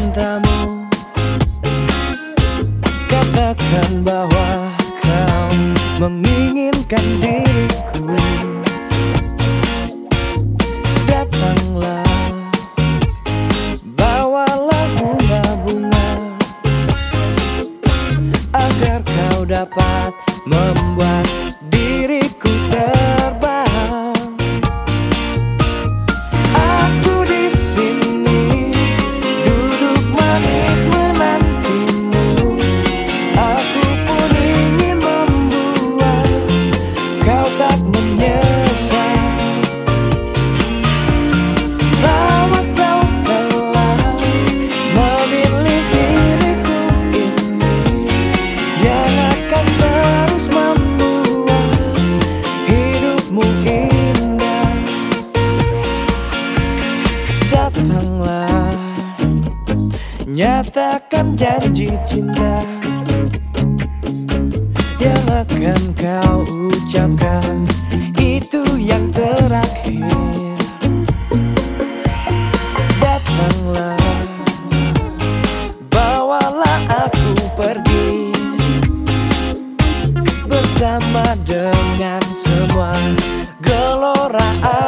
cintamu. Katakan bahwa kau menginginkan diriku. Datanglah, bawalah bunga-bunga, agar kau dapat membuat diriku terbang. Aku di sini duduk manis menantimu. Aku pun ingin membuat kau tak menyesal. Bahwa kau telah memilih diriku ini, yang akan terus membuat hidupmu indah. Datanglah, nyatakan janji cinta yang akan kau ucapkan, itu yang terakhir. Datanglah, bawalah aku pergi bersama dengan semua gelora